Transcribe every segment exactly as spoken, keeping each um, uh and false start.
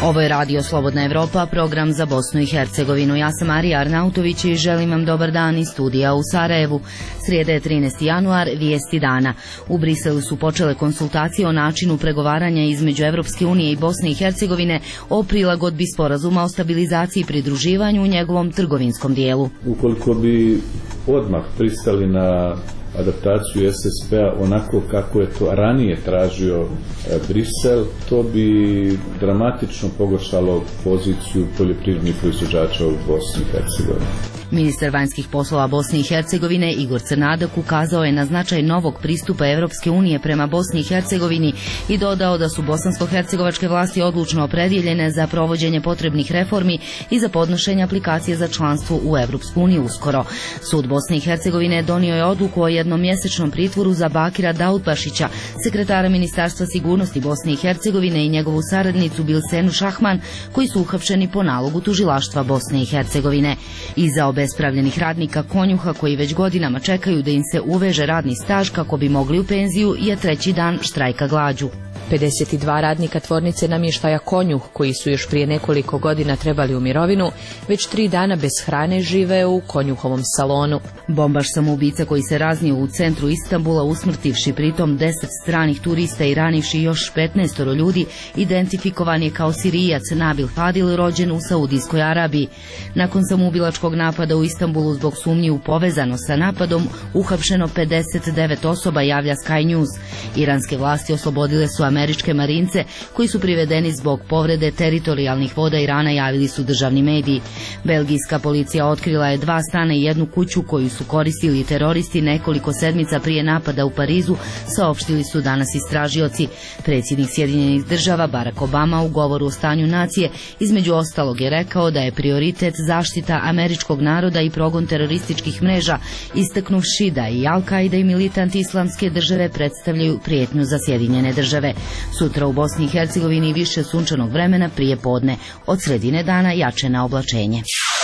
Ovo je Radio Slobodna Evropa, program za Bosnu i Hercegovinu. Ja sam Marija Arnautović i želim vam dobar dan iz studija u Sarajevu. Srijeda je trinaesti januar, vijesti dana. U Briselu su počele konsultacije o načinu pregovaranja između Evropske unije i Bosne i Hercegovine o prilagodbi sporazuma o stabilizaciji i pridruživanju u njegovom trgovinskom dijelu. Ukoliko bi odmah pristali na adaptaciju S S P-a onako kako je to ranije tražio Brisel, to bi dramatično pogoršalo poziciju poljoprivrednih proizvođača u Bosni i Hercegovini. Ministar vanjskih poslova Bosne i Hercegovine Igor Crnadak ukazao je na značaj novog pristupa Evropske unije prema Bosni i Hercegovini i dodao da su bosansko-hercegovačke vlasti odlučno opredjeljene za provođenje potrebnih reformi i za podnošenje aplikacije za članstvo u Evropsku uniju uskoro. Sud Bosne i Hercegovine donio je odluku o jednomjesečnom pritvoru za Bakira Daudbašića, sekretara Ministarstva sigurnosti Bosne i Hercegovine, i njegovu saradnicu Bilsenu Šahman, koji su uhapšeni po nalogu tužilaštva Bosne i Hercegovine. Iza obespravljenih radnika konjuha koji već godinama čekaju da im se uveže radni staž kako bi mogli u penziju je treći dan štrajka glađu. pedeset dva radnika tvornice namještaja Konjuh, koji su još prije nekoliko godina trebali u mirovinu, već tri dana bez hrane žive u Konjuhovom salonu. Bombaš samoubica koji se raznio u centru Istanbula, usmrtivši pritom deset stranih turista i ranivši još petnaest ljudi, identifikovan je kao Sirijac Nabil Fadil, rođen u Saudijskoj Arabiji. Nakon samoubilačkog napada u Istanbulu zbog sumnji u povezanost sa napadom, uhapšeno pedeset devet osoba, javlja Sky News. Iranske vlasti oslobodile su američke marince koji su privedeni zbog povrede teritorijalnih voda Irana, javili su državni mediji. Belgijska policija otkrila je dva stana i jednu kuću koju su koristili teroristi nekoliko sedmica prije napada u Parizu, saopštili su danas istražioci. Predsjednik Sjedinjenih država Barack Obama u govoru o stanju nacije između ostalog je rekao da je prioritet zaštita američkog naroda i progon terorističkih mreža, istaknuvši da i Al-Qaida i militanti islamske države predstavljaju prijetnju za Sjedinjene države. Sutra u Bosni i Hercegovini više sunčanog vremena prije podne. Od sredine dana jače na oblačenje.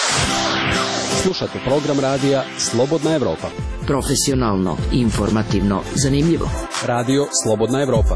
Slušate program radija Slobodna Evropa. Profesionalno, informativno, zanimljivo. Radio Slobodna Evropa.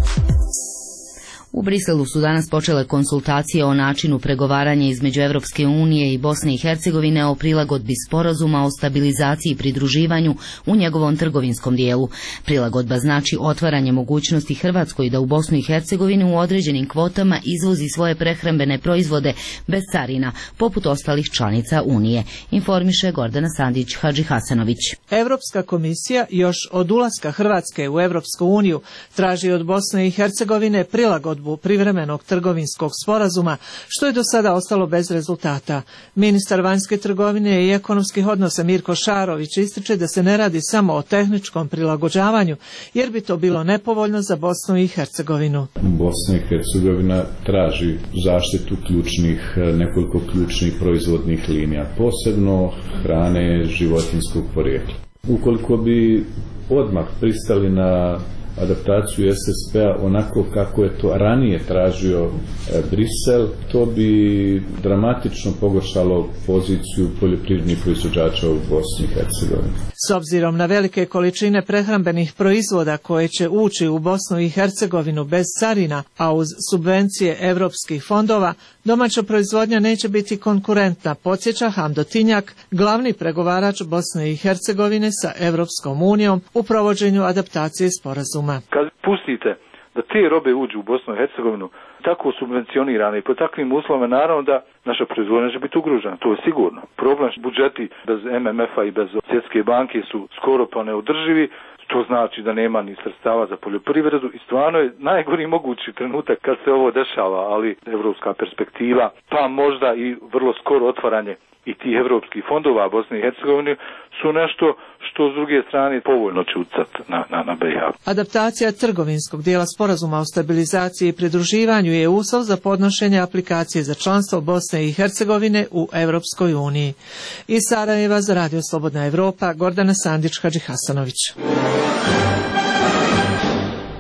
U Briselu su danas počele konsultacije o načinu pregovaranja između Evropske unije i Bosne i Hercegovine o prilagodbi sporazuma o stabilizaciji i pridruživanju u njegovom trgovinskom dijelu. Prilagodba znači otvaranje mogućnosti Hrvatskoj da u Bosnu i Hercegovinu u određenim kvotama izvozi svoje prehrambene proizvode bez carina, poput ostalih članica Unije, informiše Gordana Sandić-Hadžihasanović. Evropska komisija još od ulaska Hrvatske u Evropsku uniju traži od Bosne i Hercegovine prilagodbu privremenog trgovinskog sporazuma, što je do sada ostalo bez rezultata. Ministar vanjske trgovine i ekonomskih odnosa Mirko Šarović ističe da se ne radi samo o tehničkom prilagođavanju, jer bi to bilo nepovoljno za Bosnu i Hercegovinu. Bosna i Hercegovina traži zaštitu ključnih, nekoliko ključnih proizvodnih linija, posebno hrane životinjskog porijekla. Ukoliko bi odmah pristali na adaptaciju S S P-a onako kako je to ranije tražio Brisel, to bi dramatično pogoršalo poziciju poljoprivrednih proizvođača u Bosni i Hercegovini. S obzirom na velike količine prehrambenih proizvoda koje će ući u Bosnu i Hercegovinu bez carina, a uz subvencije evropskih fondova, domaća proizvodnja neće biti konkurentna, podsjeća Hamdo Tinjak, glavni pregovarač Bosne i Hercegovine sa Evropskom unijom u provođenju adaptacije sporazuma. Kad pustite da te robe uđu u Bosnu i Hercegovinu tako subvencionirane i po takvim uslovima, naravno da naša proizvodnja će biti ugrožena, to je sigurno. Problem budžeti bez M M F-a i bez Svjetske banke su skoro pa neodrživi, to znači da nema ni sredstava za poljoprivredu i stvarno je najgori mogući trenutak kad se ovo dešava, ali evropska perspektiva, pa možda i vrlo skoro otvaranje i tih evropskih fondova Bosne i Hercegovine su nešto što s druge strane povoljno će utjecati na, na, na B iH. Adaptacija trgovinskog dijela sporazuma o stabilizaciji i pridruživanju je uslov za podnošenje aplikacije za članstvo Bosne i Hercegovine u Evropskoj uniji. Iz Sarajeva za Radio Slobodna Evropa, Gordana Sandić-Hadžihasanović.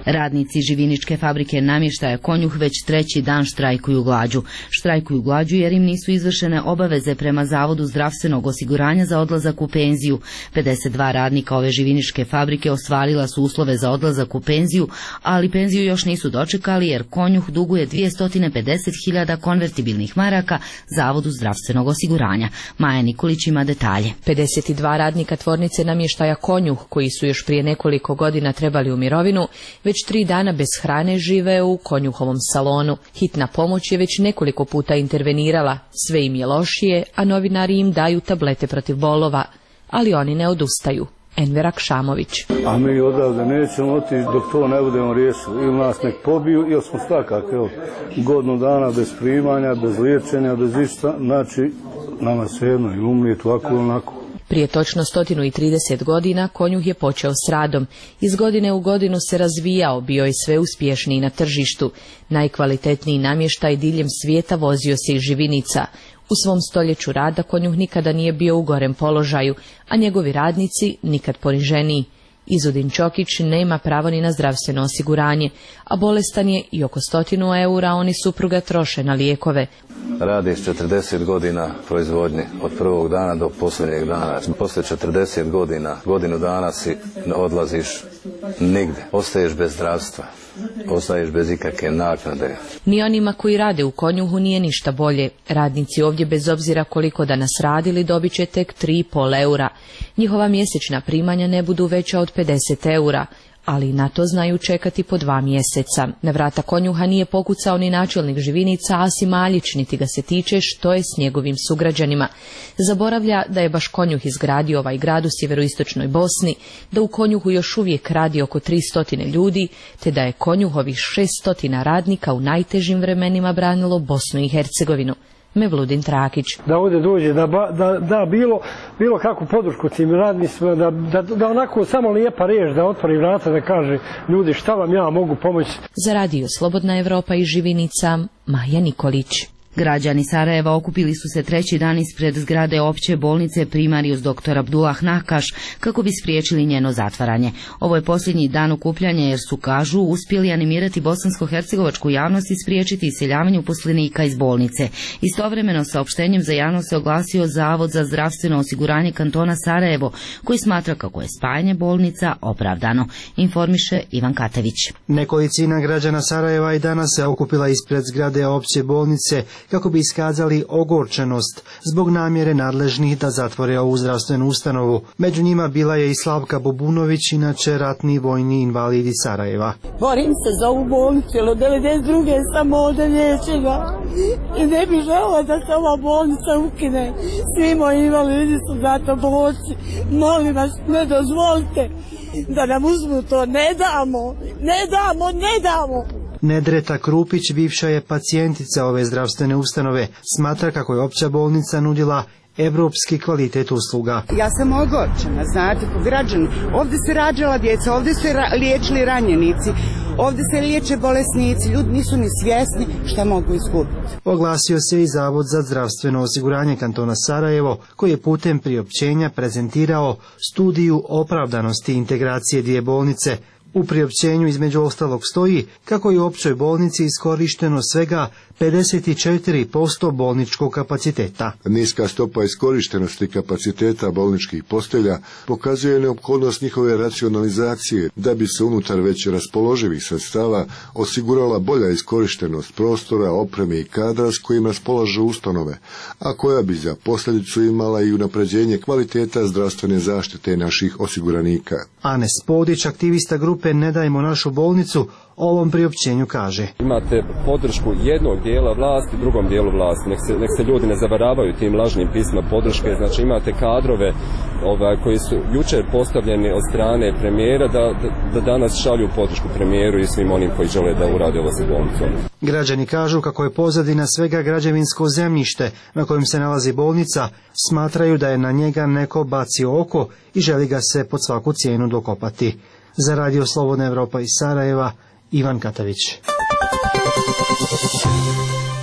Radnici živiničke fabrike namještaja Konjuh već treći dan štrajkuju glađu. Štrajkuju glađu jer im nisu izvršene obaveze prema Zavodu zdravstvenog osiguranja za odlazak u penziju. pedeset dva radnika ove živiničke fabrike ostvarila su uslove za odlazak u penziju, ali penziju još nisu dočekali jer Konjuh duguje dvjesto pedeset hiljada konvertibilnih maraka Zavodu zdravstvenog osiguranja. Maja Nikolić ima detalje. pedeset dva radnika tvornice namještaja Konjuh, koji su još prije nekoliko godina trebali u mirovinu, već tri dana bez hrane žive u Konjuhovom salonu. Hitna pomoć je već nekoliko puta intervenirala, sve im je lošije, a novinari im daju tablete protiv bolova, ali oni ne odustaju. Enver Akšamović. A mi odavde nećemo otići dok to ne budemo riješili. Ili nas nek pobiju, ili smo stakak, evo, godinu dana bez primanja, bez liječenja, bez išta, znači nama se jedno ili umrijeti ovako ili onako. Prije točno sto trideset godina Konjuh je počeo s radom. Iz godine u godinu se razvijao, bio je sve uspješniji na tržištu. Najkvalitetniji namještaj diljem svijeta vozio se iz živinica. U svom stoljeću rada Konjuh nikada nije bio u gorem položaju, a njegovi radnici nikad poniženiji. Izudin Čokić nema pravo ni na zdravstveno osiguranje, a bolestan je i oko stotinu eura oni supruga troše na lijekove. Radiš četrdeset godina proizvodnje, od prvog dana do posljednjeg dana. Poslije četrdeset godina, godinu dana si odlaziš nigde. Ostaješ bez zdravstva, ostaješ bez ikakve naknade. Ni onima koji rade u Konjuhu nije ništa bolje. Radnici ovdje, bez obzira koliko danas radili, dobit će tek tri i pol eura. Njihova mjesečna primanja ne budu veća od pedeset eura, ali na to znaju čekati po dva mjeseca. Na vrata Konjuha nije pokucao ni načelnik živinica Asim Aljić, niti ga se tiče što je s njegovim sugrađanima. Zaboravlja da je baš Konjuh izgradio ovaj grad u sjeveroistočnoj Bosni, da u Konjuhu još uvijek radi oko tristo ljudi, te da je Konjuhovih šesto radnika u najtežim vremenima branilo Bosnu i Hercegovinu. Mevludin Trakić. Da ovdje dođe, da, da, da bilo, bilo kakvu podršku tim radnicima, da, da, da onako samo lijepa riječ, da otvori vrata, da kaže ljudi šta vam ja mogu pomoći. Za radio Slobodna Evropa i Živinica, Maja Nikolić. Građani Sarajeva okupili su se treći dan ispred zgrade opće bolnice Primarius doktor Abdullah Nakaš kako bi spriječili njeno zatvaranje. Ovo je posljednji dan okupljanja jer su, kažu, uspjeli animirati bosansko-hercegovačku javnost i spriječiti iseljavanje uposlenika iz bolnice. Istovremeno saopštenjem za javnost se oglasio Zavod za zdravstveno osiguranje kantona Sarajevo, koji smatra kako je spajanje bolnica opravdano. Informiše Ivan Katević. Nekolicina građana Sarajeva i danas se okupila ispred zgrade opće bolnice kako bi iskazali ogorčenost zbog namjere nadležnih da zatvore ovu zdravstvenu ustanovu. Među njima bila je i Slavka Bobunović, inače ratni vojni invalid iz Sarajeva. Borim se za ovu bolnicu, jer od devedeset druge sam ovdje liječena i ne bi želela da se ova bolnica ukine. Svi moji invalidi su zato borci. Molim vas, ne dozvolite da nam uzmu to. Ne damo, ne damo, ne damo. Nedreta Krupić, bivša je pacijentica ove zdravstvene ustanove, smatra kako je opća bolnica nudila evropski kvalitet usluga. Ja sam ogorčena, znate, po građani. Ovdje se rađala djeca, ovdje se ra liječili ranjenici, ovdje se liječe bolesnici, ljudi nisu ni svjesni šta mogu izgubiti. Oglasio se i Zavod za zdravstveno osiguranje kantona Sarajevo, koji je putem priopćenja prezentirao studiju opravdanosti integracije dvije bolnice. U priopćenju između ostalog stoji kako je u općoj bolnici iskorišteno svega pedeset četiri posto bolničkog kapaciteta. Niska stopa iskorištenosti kapaciteta bolničkih postelja pokazuje neophodnost njihove racionalizacije da bi se unutar već raspoloživih sredstava osigurala bolja iskorištenost prostora, opreme i kadra s kojim raspolažu ustanove, a koja bi za posljedicu imala i unapređenje kvaliteta zdravstvene zaštite naših osiguranika. Anes Podić, aktivista grupe Ne dajmo našu bolnicu, ovom priopćenju kaže: Imate podršku jednog dijela vlasti, drugom dijelu vlasti. Nek se, nek se ljudi ne zavaravaju tim lažnim pisma podrške. Znači imate kadrove ovaj, koji su jučer postavljeni od strane premijera da, da, da danas šalju podršku premijeru i svim onim koji žele da urade ovo sa bolnicom. Građani kažu kako je pozadina svega građevinsko zemljište na kojem se nalazi bolnica, smatraju da je na njega neko bacio oko i želi ga se pod svaku cijenu dokopati. Za radio Slobodna Evropa iz Sarajeva, Ivan Katavić.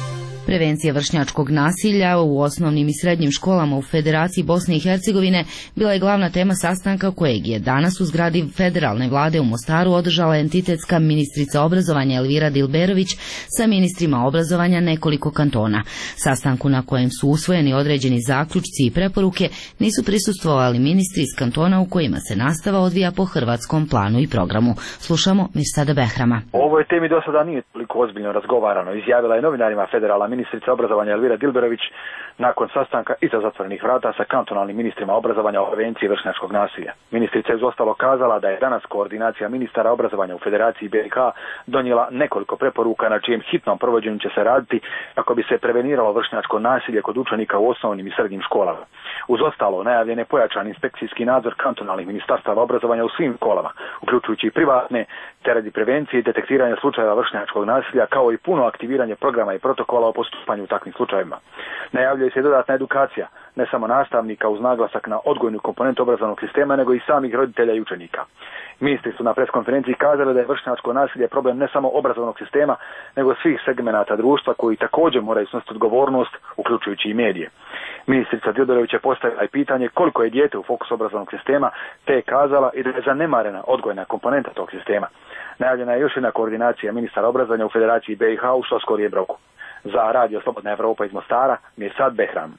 Prevencija vršnjačkog nasilja u osnovnim i srednjim školama u Federaciji Bosne i Hercegovine bila je glavna tema sastanka kojeg je danas u zgradi federalne vlade u Mostaru održala entitetska ministrica obrazovanja Elvira Dilberović sa ministrima obrazovanja nekoliko kantona. Sastanku na kojem su usvojeni određeni zaključci i preporuke nisu prisustvovali ministri iz kantona u kojima se nastava odvija po hrvatskom planu i programu. Slušamo Mirsada Behrama. O ovoj temi do sada nije toliko ozbiljno razgovarano, izjavila je novinarima federalna ministrica obrazovanja Elvira Dilberović nakon sastanka iza zatvorenih vrata sa kantonalnim ministrima obrazovanja o prevenciji vršnjačkog nasilja. Ministrica je uz ostalo kazala da je danas koordinacija ministara obrazovanja u Federaciji B i H donijela nekoliko preporuka na čijem hitnom provođenju će se raditi kako bi se preveniralo vršnjačko nasilje kod učenika u osnovnim i srednjim školama. Uz ostalo, najavljen je pojačan inspekcijski nadzor kantonalnih ministarstava obrazovanja u svim školama, uključujući i privatne, te radi prevencije i detektiranja slučajeva vršnjačkog nasilja, kao i puno aktiviranje programa i protokola o postupanju u takvim slučajevima. Najavljuje se dodatna edukacija, ne samo nastavnika uz naglasak na odgojnu komponentu obrazovnog sistema, nego i samih roditelja i učenika. Ministri su na preskonferenciji kazali da je vršnjačko nasilje problem ne samo obrazovnog sistema, nego svih segmenata društva koji također moraju snositi odgovornost, uključujući i medije. Ministrica Dilberović je postavila i pitanje koliko je dijete u fokusu obrazovnog sistema, te je kazala i da je zanemarena odgojna komponenta tog sistema. Najavljena je još jedna koordinacija ministara obrazovanja u Federaciji B i H u što skorijem roku. Za Radio Slobodna Evropa iz Mostara, Mirsad Behram.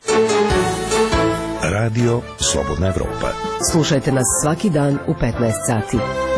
Radio Slobodna Evropa. Slušajte nas svaki dan u petnaest sati.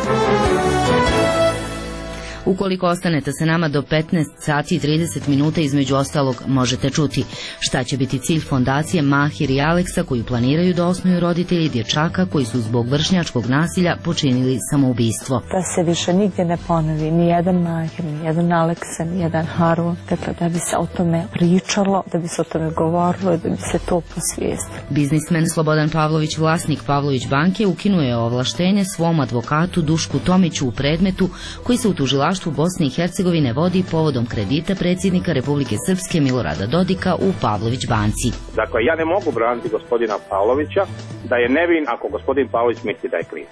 Ukoliko ostanete sa nama do petnaest sati i trideset minuta, između ostalog možete čuti šta će biti cilj fondacije Mahir i Aleksa koju planiraju da osnuju roditelji dječaka koji su zbog vršnjačkog nasilja počinili samoubistvo. Da se više nigdje ne ponovi ni jedan Mahir, ni jedan Aleksa, ni jedan Harun, dakle da bi se o tome pričalo, da bi se o tome govorilo, da bi se to posvijestilo. Biznismen Slobodan Pavlović, vlasnik Pavlović banke, ukinuo je ovlaštenje svom advokatu Dušku Tomiću u predmetu koji se u tužilaštvu Bosne i Hercegovine vodi povodom kredita predsjednika Republike Srpske Milorada Dodika u Pavlović banci. Dakle, ja ne mogu braniti gospodina Pavlovića da je nevin ako gospodin Pavlović misli da je kriv.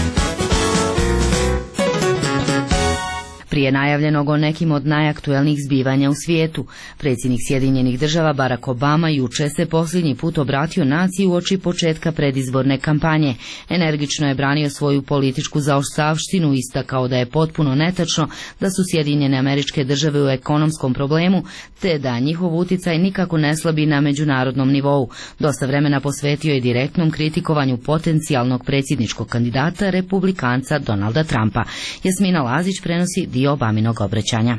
Prije najavljenog o nekim od najaktuelnijih zbivanja u svijetu, predsjednik Sjedinjenih država Barack Obama juče se posljednji put obratio naciji uoči početka predizborne kampanje. Energično je branio svoju političku zaostavštinu, istakao da je potpuno netačno da su Sjedinjene Američke Države u ekonomskom problemu, te da njihov utjecaj nikako ne slabi na međunarodnom nivou. Dosta vremena posvetio je direktnom kritikovanju potencijalnog predsjedničkog kandidata republikanca Donalda Trumpa. Jasmina Lazić prenosi dio Obaminog obraćanja.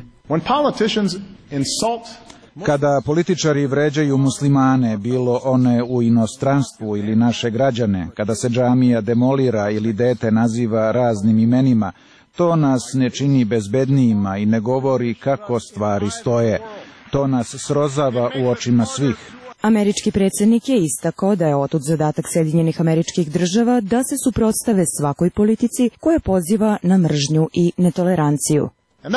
Kada političari vređaju muslimane, bilo one u inostranstvu ili naše građane, kada se džamija demolira ili dete naziva raznim imenima, to nas ne čini bezbednijima i ne govori kako stvari stoje. To nas srozava u očima svih. Američki predsjednik je istakao da je otud zadatak Sjedinjenih Američkih Država da se suprotstave svakoj politici koja poziva na mržnju i netoleranciju.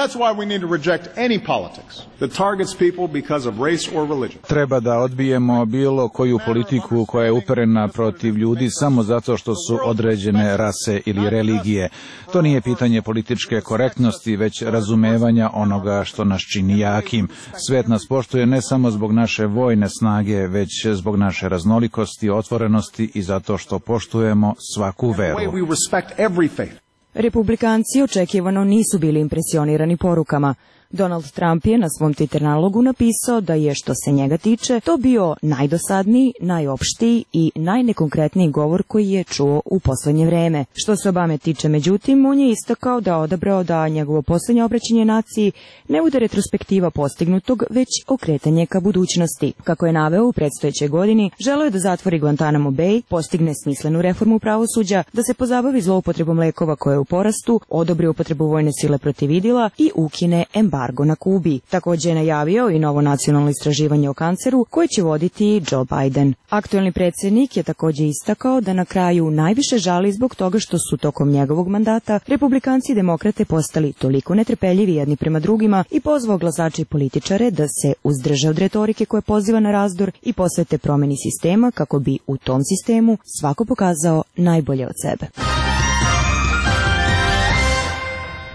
Treba da odbijemo bilo koju politiku koja je uperena protiv ljudi samo zato što su određene rase ili religije. To nije pitanje političke korektnosti, već razumevanja onoga što nas čini jakim. Svet nas poštuje ne samo zbog naše vojne snage, već zbog naše raznolikosti, otvorenosti i zato što poštujemo svaku veru. Republikanci očekivano nisu bili impresionirani porukama. Donald Trump je na svom Twitter nalogu napisao da je, što se njega tiče, to bio najdosadniji, najopštiji i najnekonkretniji govor koji je čuo u posljednje vreme. Što se Obame tiče, međutim, on je istakao da odabrao da njegovo posljednje obraćanje naciji ne bude retrospektiva postignutog, već okretanje ka budućnosti. Kako je naveo, u predstojećoj godini želeo je da zatvori Guantanamo Bay, postigne smislenu reformu pravosuđa, da se pozabavi zloupotrebom lekova koje je u porastu, odobri upotrebu vojne sile protiv idila i ukine embargo na Kubi. Također je najavio i novo nacionalno istraživanje o kanceru koje će voditi Joe Biden. Aktuelni predsjednik je također istakao da na kraju najviše žali zbog toga što su tokom njegovog mandata republikanci i demokrate postali toliko netrpeljivi jedni prema drugima i pozvao glasače i političare da se uzdrže od retorike koja poziva na razdor i posvete promjeni sistema kako bi u tom sistemu svako pokazao najbolje od sebe.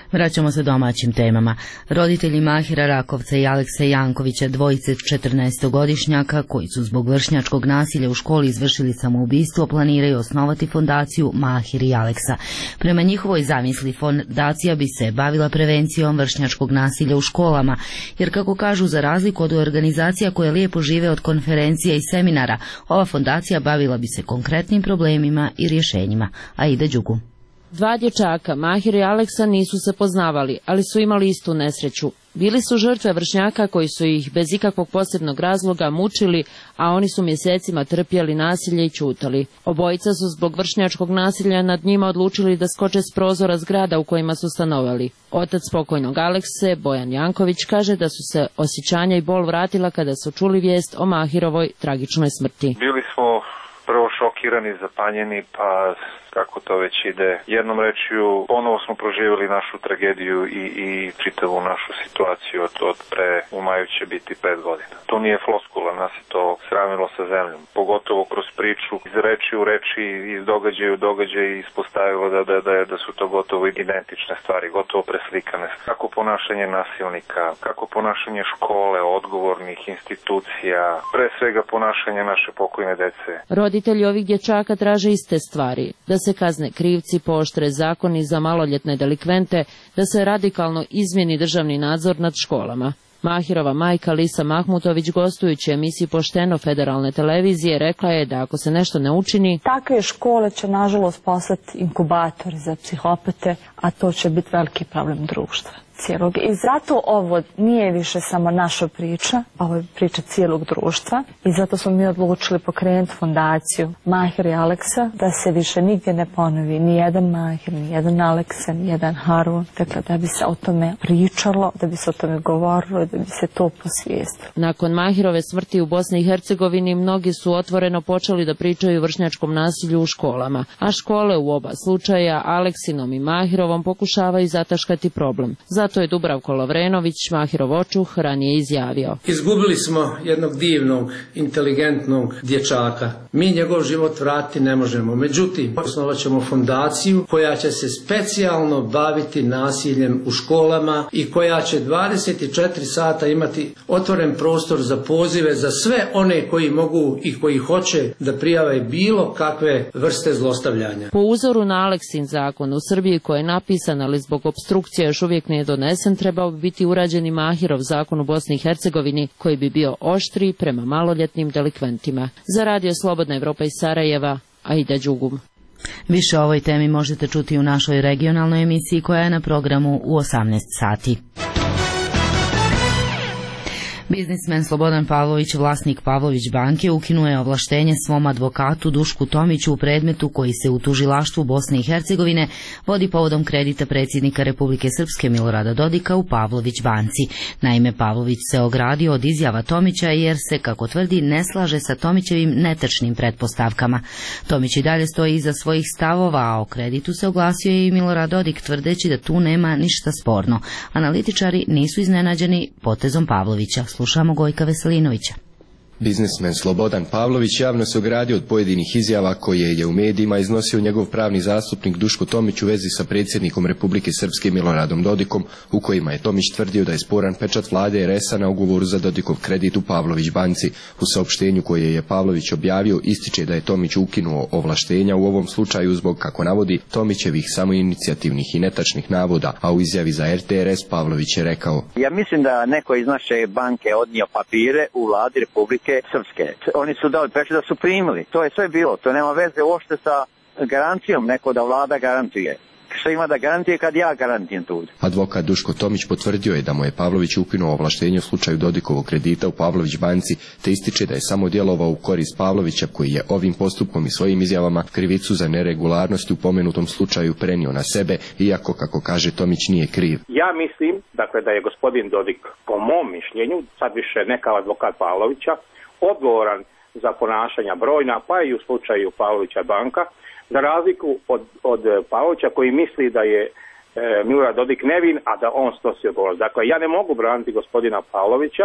Vraćamo se domaćim temama. Roditelji Mahira Rakovca i Aleksa Jankovića, dvojice četrnaestogodišnjaka koji su zbog vršnjačkog nasilja u školi izvršili samoubistvo, planiraju osnovati fondaciju Mahir i Aleksa. Prema njihovoj zamisli, fondacija bi se bavila prevencijom vršnjačkog nasilja u školama, jer kako kažu, za razliku od organizacija koje lijepo žive od konferencija i seminara, ova fondacija bavila bi se konkretnim problemima i rješenjima. Aida Đugu. Dva dječaka, Mahir i Aleksa, nisu se poznavali, ali su imali istu nesreću. Bili su žrtve vršnjaka koji su ih bez ikakvog posebnog razloga mučili, a oni su mjesecima trpjeli nasilje i ćutali. Obojica su zbog vršnjačkog nasilja nad njima odlučili da skoče s prozora zgrada u kojima su stanovali. Otac pokojnog Alekse, Bojan Janković, kaže da su se osjećanja i bol vratila kada su čuli vijest o Mahirovoj tragičnoj smrti. Bili smo prvo šokirani, zapanjeni, pa kako to već ide. Jednom rečju, ponovo smo proživjeli našu tragediju i, i čitavu našu situaciju od, od pre, u maju će biti pet godina. To nije floskula, nas je to sravnilo sa zemljom. Pogotovo kroz priču, iz reči u reči, iz događaja u događaj ispostavilo da, da, da, da su to gotovo identične stvari, gotovo preslikane. Kako ponašanje nasilnika, kako ponašanje škole, odgovornih institucija, pre svega ponašanje naše pokojne dece. Roditelji ovih dječaka traže iste stvari, da se kazne krivci, pooštre zakoni za maloljetne delikvente, da se radikalno izmjeni državni nadzor nad školama. Mahirova majka Lisa Mahmutović, gostujući emisiji Pošteno federalne televizije, rekla je da ako se nešto ne učini, takve škole će nažalost postati inkubatori za psihopate, a to će biti veliki problem društva cijelog. I zato ovo nije više samo naša priča, ovo je priča cijelog društva i zato smo mi odlučili pokrenuti fondaciju Mahir i Aleksa, da se više nigdje ne ponovi ni jedan Mahir, ni jedan Aleksa, ni jedan Harun, dakle da bi se o tome pričalo, da bi se o tome govorilo, da bi se to posvijestilo. Nakon Mahirove smrti u Bosni i Hercegovini mnogi su otvoreno počeli da pričaju o vršnjačkom nasilju u školama, a škole u oba slučaja, Aleksinom i Mahirovom, pokušavaju zataškati problem. Zato je Dubravko Lovrenović, Mahirov očuh, ranije izjavio: izgubili smo jednog divnog, inteligentnog dječaka. Mi njegov život vratiti ne možemo. Međutim, osnovat ćemo fondaciju koja će se specijalno baviti nasiljem u školama i koja će dvadeset četiri sata imati otvoren prostor za pozive za sve one koji mogu i koji hoće da prijave bilo kakve vrste zlostavljanja. Po uzoru na Aleksin zakon u Srbiji, koji je napisan, ali zbog opstrukcija još uvijek nije donesen, trebao bi biti urađen i Mahirov zakon u Bosni i Hercegovini, koji bi bio oštriji prema maloljetnim delikventima. Za Radio Slobodna Evropa iz Sarajeva, Aida Đugum. Više o ovoj temi možete čuti u našoj regionalnoj emisiji koja je na programu u osamnaest sati. Biznismen Slobodan Pavlović, vlasnik Pavlović banke, ukinuo je ovlaštenje svom advokatu Dušku Tomiću u predmetu koji se u tužilaštvu Bosne i Hercegovine vodi povodom kredita predsjednika Republike Srpske Milorada Dodika u Pavlović banci. Naime, Pavlović se ogradio od izjava Tomića jer se, kako tvrdi, ne slaže sa Tomićevim netačnim pretpostavkama. Tomić i dalje stoji iza svojih stavova, a o kreditu se oglasio i Milorad Dodik, tvrdeći da tu nema ništa sporno. Analitičari nisu iznenađeni potezom Pavlovića. Slušamo Gojka Veselinovića. Biznismen Slobodan Pavlović javno se ogradio od pojedinih izjava koje je u medijima iznosio njegov pravni zastupnik Duško Tomić u vezi sa predsjednikom Republike Srpske Miloradom Dodikom, u kojima je Tomić tvrdio da je sporan pečat vlade er es a na ugovoru za Dodikov kredit u Pavlović banci. U saopštenju koje je Pavlović objavio ističe da je Tomić ukinuo ovlaštenja u ovom slučaju zbog, kako navodi, Tomićevih samoinicijativnih i netačnih navoda, a u izjavi za er te er es Pavlović je rekao: ja mislim da neko iz naše banke odnio papire u vladi Republike Srpske. Oni su dali pečat da su primili. To je sve bilo. To nema veze uopšte sa garancijom. Neko da vlada garantuje. Što ima da garantije kad ja garantijem tu? Advokat Duško Tomić potvrdio je da mu je Pavlović ukinuo ovlaštenje u slučaju Dodikovog kredita u Pavlović banci, te ističe da je samo djelovao u korist Pavlovića, koji je ovim postupkom i svojim izjavama krivicu za neregularnost u pomenutom slučaju prenio na sebe, iako, kako kaže Tomić, nije kriv. Ja mislim, dakle, da je gospodin Dodik, po mom mišljenju, sad više ne kao advokat Pavlovića, odgovoran za ponašanja brojna, pa i u slučaju Pavlovića banka, za razliku od, od Pavlovića koji misli da je e, Milorad Dodik nevin, a da on snosi odgovornost. Dakle, ja ne mogu braniti gospodina Pavlovića,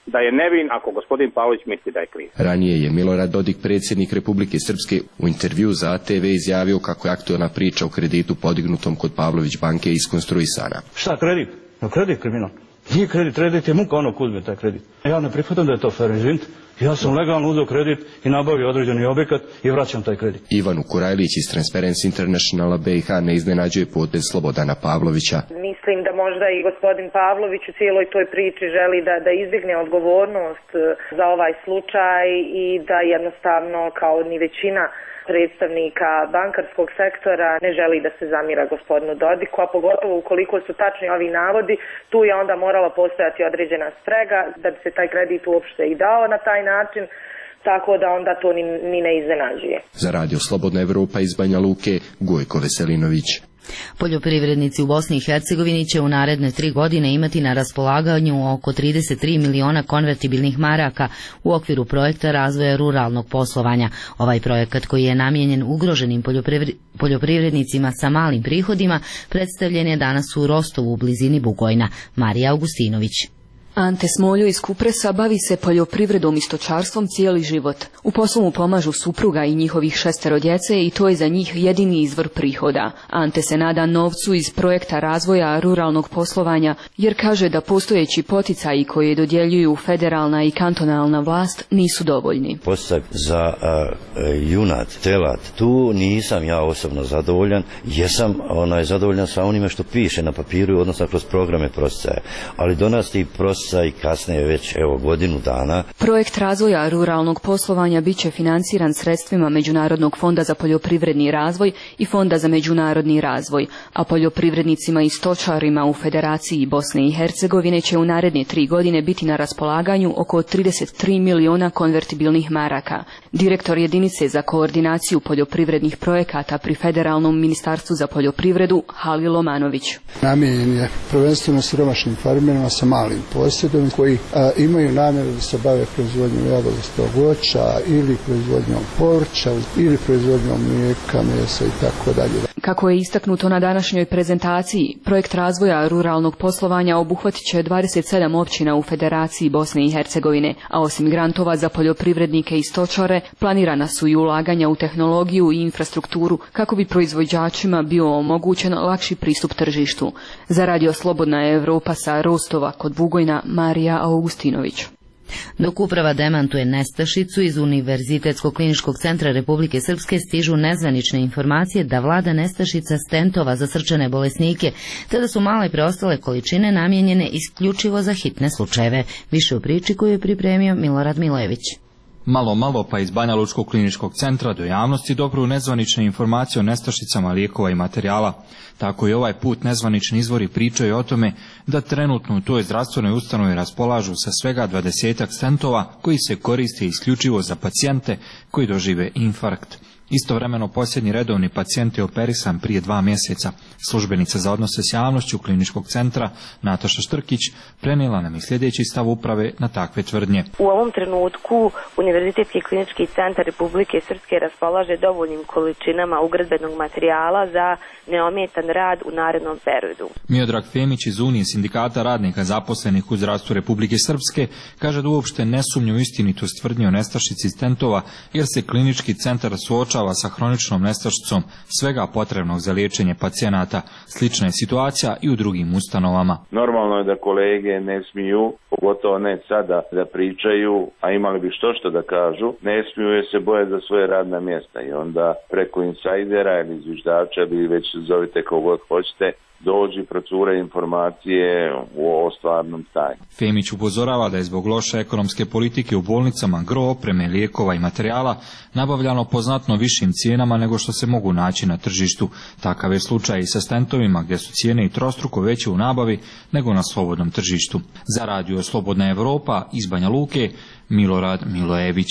da je nevin ako gospodin Pavlović misli da je kriv. Ranije je Milorad Dodik, predsjednik Republike Srpske, u intervju za A T V izjavio kako je aktualna priča o kreditu podignutom kod Pavlović banke iskonstruisana. Šta kredit? No kredit kriminal. Nije kredit, kredit je muka ono kuzme taj kredit. Ja ne prihvatam da je to fair, izvinite. Ja sam legalno uzeo kredit i nabavio određeni objekat i vraćam taj kredit. Ivanu Kurajlić iz Transparency Internationala B i H ne iznenađuje potez Slobodana Pavlovića. Mislim da možda i gospodin Pavlović u cijeloj toj priči želi da, da izbjegne odgovornost za ovaj slučaj i da jednostavno kao ni većina predstavnika bankarskog sektora ne želi da se zamira gospodinu Dodiku, a pogotovo ukoliko su tačni ovi navodi, tu je onda morala postojati određena sprega da bi se taj kredit uopšte i dao na taj način, tako da onda to ni, ni ne iznenađuje. Za Radio Slobodna Evropa iz Banja Luke, Gojko Veselinović. Poljoprivrednici u Bosni i Hercegovini će u naredne tri godine imati na raspolaganju oko trideset tri miliona konvertibilnih maraka u okviru projekta razvoja ruralnog poslovanja. Ovaj projekat, koji je namijenjen ugroženim poljoprivrednicima sa malim prihodima, predstavljen je danas u Rostovu u blizini Bugojna. Marija Augustinović. Ante Smoljo iz Kupresa bavi se poljoprivredom i stočarstvom cijeli život. U poslu mu pomažu supruga i njihovih šestero djece i to je za njih jedini izvor prihoda. Ante se nada novcu iz projekta razvoja ruralnog poslovanja, jer kaže da postojeći poticaji koje dodjeljuju federalna i kantonalna vlast nisu dovoljni. Posticaj za a, junat, telat, tu nisam ja osobno zadovoljan, jesam onaj zadovoljan sa onime što piše na papiru, odnosno kroz programe posticaja, ali do nas ti i kasnije već evo godinu dana. Projekt razvoja ruralnog poslovanja bit će financiran sredstvima Međunarodnog fonda za poljoprivredni razvoj i Fonda za međunarodni razvoj, a poljoprivrednicima i stočarima u Federaciji Bosne i Hercegovine će u naredne tri godine biti na raspolaganju oko trideset tri miliona konvertibilnih maraka. Direktor jedinice za koordinaciju poljoprivrednih projekata pri Federalnom ministarstvu za poljoprivredu Halil Omanović. Namijenjen je prvenstveno siromašnim farmerima sa malim posjedom koji a, imaju namjeru da se bave proizvodnjom jagodastog voća ili proizvodnjom povrća ili proizvodnjom mlijeka, mesa i tako dalje. Kako je istaknuto na današnjoj prezentaciji, projekt razvoja ruralnog poslovanja obuhvatit će dvadeset sedam općina u Federaciji Bosne i Hercegovine, a osim grantova za poljoprivrednike i stočare, planirana su i ulaganja u tehnologiju i infrastrukturu kako bi proizvođačima bio omogućen lakši pristup tržištu. Za Radio Slobodna Evropa sa Rostova kod Bugojna, Marija Augustinović. Dok uprava demantuje nestašicu, iz Univerzitetskog kliničkog centra Republike Srpske stižu nezvanične informacije da vlada nestašica stentova za srčane bolesnike, te da su male preostale količine namijenjene isključivo za hitne slučajeve. Više u priči koju je pripremio Milorad Milojević. Malo malo pa iz Banja Lučkog kliničkog centra do javnosti dopru nezvanične informacije o nestašicama lijekova i materijala. Tako i ovaj put nezvanični izvori pričaju o tome da trenutno u toj zdravstvenoj ustanovi raspolažu sa svega dvadesetak stentova koji se koriste isključivo za pacijente koji dožive infarkt. Istovremeno posljednji redovni pacijent je operisan prije dva mjeseca. Službenica za odnose s javnošću kliničkog centra Nataša Štrkić prenijela nam i sljedeći stav uprave na takve tvrdnje. U ovom trenutku Univerzitetski klinički centar Republike Srpske raspolaže dovoljnim količinama ugradbenog materijala za neometan rad u narednom periodu. Miodrag Femić iz Unije sindikata radnika zaposlenih u zdravstvu Republike Srpske kaže da uopšte ne sumnju istinitost tvrdnje o nestašici stentova, jer se klinički centar suočava sa hroničnom nestašicom svega potrebnog za liječenje pacijenata. Slična je situacija i u drugim ustanovama. Normalno je da kolege ne smiju, pogotovo ne sada, da pričaju, a imali bi što što da kažu, ne smiju je se boje za svoje radna mjesta i onda preko insajdera ili zviždača, ili već zovite kogod hoćete, dođi procure informacije o stvarnom stanju. Femić upozorava da je zbog loše ekonomske politike u bolnicama gro opreme, lijekova i materijala nabavljano po znatno višim cijenama nego što se mogu naći na tržištu. Takav je slučaj i sa stentovima gdje su cijene i trostruko veće u nabavi nego na slobodnom tržištu. Za Radio Slobodna Evropa iz Banja Luke, Milorad Milojević.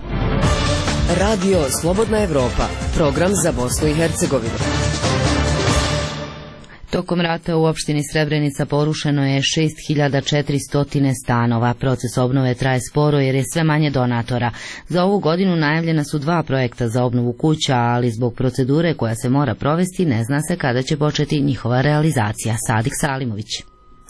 Radio Slobodna Evropa, program za Bosnu i Hercegovinu. Tokom rata u opštini Srebrenica porušeno je šest hiljada četiristo stanova. Proces obnove traje sporo jer je sve manje donatora. Za ovu godinu najavljena su dva projekta za obnovu kuća, ali zbog procedure koja se mora provesti ne zna se kada će početi njihova realizacija. Sadik Salimović.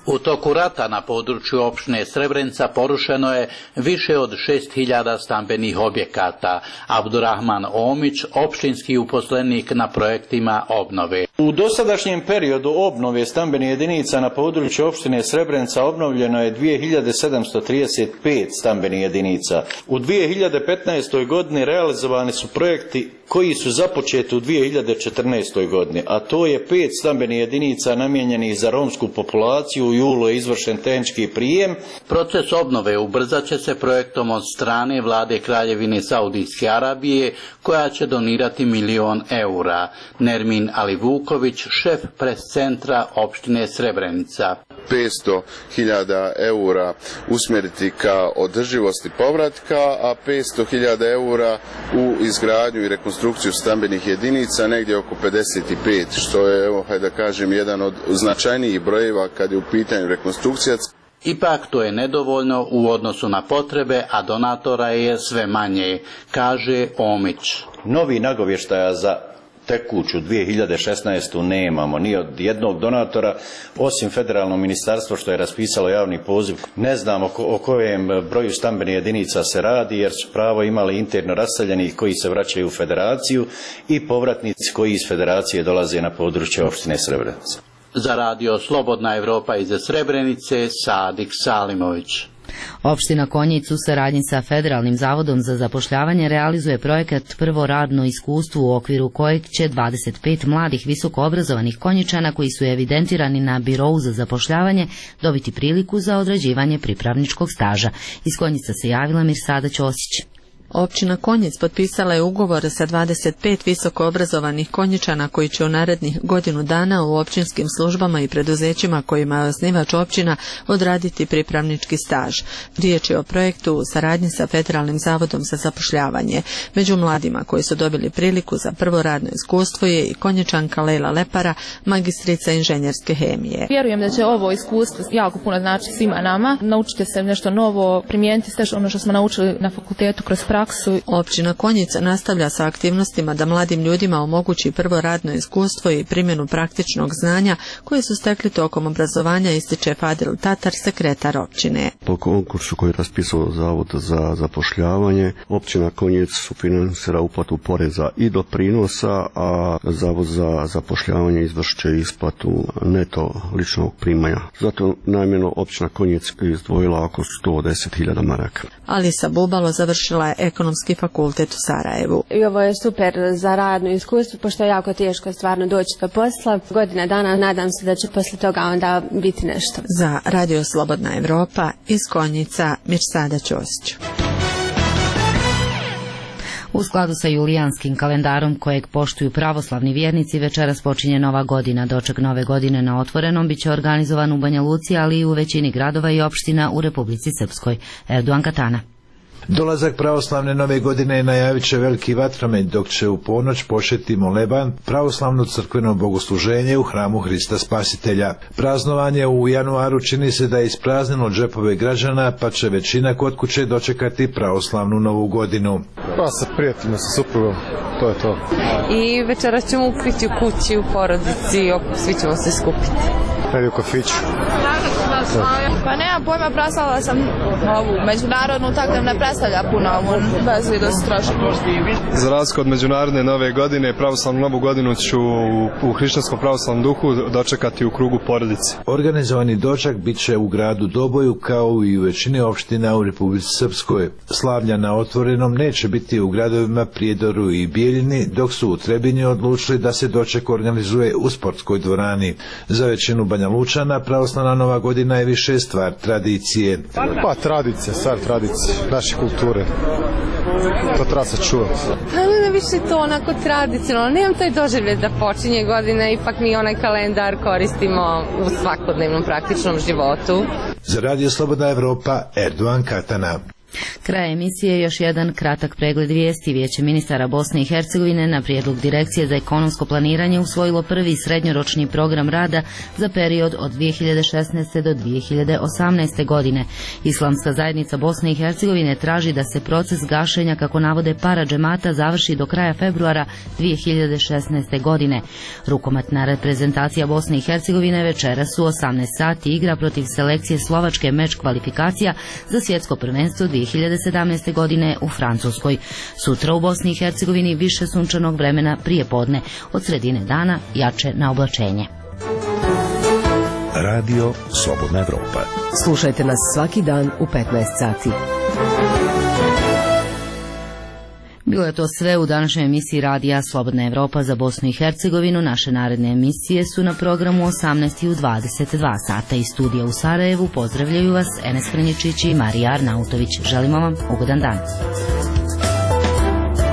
U toku rata na području opštine Srebrenica porušeno je više od šest hiljada stambenih objekata. Abdurrahman Omić, opštinski uposlenik na projektima obnove. U dosadašnjem periodu obnove stambenih jedinica na području opštine Srebrenica obnovljeno je dvije hiljade sedamsto trideset pet stambenih jedinica. U dvije hiljade petnaestoj godini realizovani su projekti koji su započeti u dvije hiljade četrnaestoj godini, a to je pet stambenih jedinica namijenjenih za romsku populaciju. U julu je izvršen tehnički prijem. Proces obnove ubrzat će se projektom od strane vlade Kraljevine Saudijske Arabije, koja će donirati milion eura. Nermin Alivuković, šef pres centra opštine Srebrenica. petsto hiljada eura usmjeriti ka održivosti povratka, a petsto hiljada eura u izgradnju i rekonstrukciju stambenih jedinica, negdje oko pedeset pet, što je, evo, hajde da kažem, jedan od značajnijih brojeva kad je u pitanju rekonstrukcija. Ipak to je nedovoljno u odnosu na potrebe, a donatora je sve manje, kaže Omić. Novi nagovještaja za tekuću dvije hiljade šesnaestu nemamo ni od jednog donatora, osim federalnog ministarstva što je raspisalo javni poziv. Ne znamo o kojem broju stambenih jedinica se radi, jer su pravo imali interno raseljenih koji se vraćaju u federaciju i povratnici koji iz federacije dolaze na područje opštine Srebrenica. Za radio Slobodna Evropa iz Srebrenice, Sadik Salimović. Opština Konjic u saradnji sa Federalnim zavodom za zapošljavanje realizuje projekat Prvo radno iskustvo, u okviru kojeg će dvadeset pet mladih visokoobrazovanih Konjičana koji su evidentirani na birou za zapošljavanje dobiti priliku za odrađivanje pripravničkog staža. Iz Konjica se javila Mirsada Ćosić. Općina Konjic potpisala je ugovor sa dvadeset pet visokoobrazovanih Konjičana koji će u narednih godinu dana u općinskim službama i preduzećima kojima je osnivač općina odraditi pripravnički staž. Riječ je o projektu u saradnji sa Federalnim zavodom za zapošljavanje. Među mladima koji su dobili priliku za prvo radno iskustvo je i Konjičanka Lejla Lepara, magistrica inženjerske hemije. Vjerujem da će ovo iskustvo jako puno znači svima nama. Naučite se nešto novo, primijeniti sve ono što smo naučili na fakultetu kroz praksu. Općina Konjica nastavlja sa aktivnostima da mladim ljudima omogući prvo radno iskustvo i primjenu praktičnog znanja koje su stekli tokom obrazovanja, ističe Fadil Tatar, sekretar općine. Po konkursu koji je raspisao Zavod za zapošljavanje, općina Konjic sufinansira uplatu poreza i doprinosa, a Zavod za zapošljavanje izvršit će isplatu neto ličnog primanja. Zato namjerno općina Konjic izdvojila oko sto deset hiljada maraka. Alisa Bubalo završila je ekonomski fakultet u Sarajevu. I ovo je super za radno iskustvo, pošto je jako teško stvarno doći do posla. Godina dana, nadam se da će posle toga onda biti nešto. Za Radio Slobodna Evropa iz Konjica, Mirsada Ćosić. U skladu sa julijanskim kalendarom kojeg poštuju pravoslavni vjernici, večeras počinje Nova godina. Doček Nove godine na otvorenom biće organizovan u Banja Luci, ali i u većini gradova i opština u Republici Srpskoj. Erdogan Katana. Dolazak pravoslavne nove godine najavit će veliki vatromet, dok će u ponoć početi moleban, pravoslavno crkveno bogosluženje u hramu Hrista Spasitelja. Praznovanje u januaru čini se da je ispraznilo džepove građana, pa će većina kod kuće dočekati pravoslavnu novu godinu. Pa sa prijateljima, sa suprugom, to je to. I večeras ćemo upiti u kući, u porodici, svi ćemo se skupiti. Radi u kafiću. Pa nemam pojma, predstavila sam ovu međunarodnu, tako da ne predstavlja puno ovu vezu i da se troši. Za razliku od međunarodne nove godine, pravoslavnu novu godinu ću u hrišćanskom pravoslavnom duhu dočekati u krugu porodice. Organizovani doček bit će u gradu Doboju kao i u većini opština u Republici Srpskoj. Slavlja na otvorenom neće biti u gradovima Prijedoru i Bijeljini, dok su u Trebinju odlučili da se doček organizuje u sportskoj dvorani. Za većinu Banja Lučana pravoslavna nova godina je više stvar tradicije. Pa tradicija, stvar tradicije, naše kulture. To treba se čuvati. Pa ne više to onako tradicionalno. Nemam taj doživljaj da počinje godina, ipak mi onaj kalendar koristimo u svakodnevnom praktičnom životu. Za Radio Slobodna Evropa, Erdogan Katana. Kraj emisije još jedan kratak pregled vijesti. Vijeće ministara Bosne i Hercegovine na prijedlog Direkcije za ekonomsko planiranje usvojilo prvi srednjoročni program rada za period od dvije hiljade šesnaeste. do dvije hiljade osamnaeste. godine. Islamska zajednica Bosne i Hercegovine traži da se proces gašenja, kako navode para džemata, završi do kraja februara dvije hiljade šesnaeste. godine. Rukometna reprezentacija Bosne i Hercegovine večeras u osamnaest sati igra protiv selekcije Slovačke meč kvalifikacija za svjetsko prvenstvo dvije hiljade sedamnaeste. godine u Francuskoj. Sutra u Bosni i Hercegovini više sunčanog vremena prije podne, od sredine dana jače na oblačenje. Radio Slobodna Evropa. Slušajte nas svaki dan u petnaest sati. Bilo je to sve u današnjoj emisiji radija Slobodna Evropa za Bosnu i Hercegovinu. Naše naredne emisije su na programu osamnaest i u dvadeset dva sata. Iz studija u Sarajevu pozdravljaju vas Enes Krenjičić i Marija Arnautović. Želimo vam ugodan dan.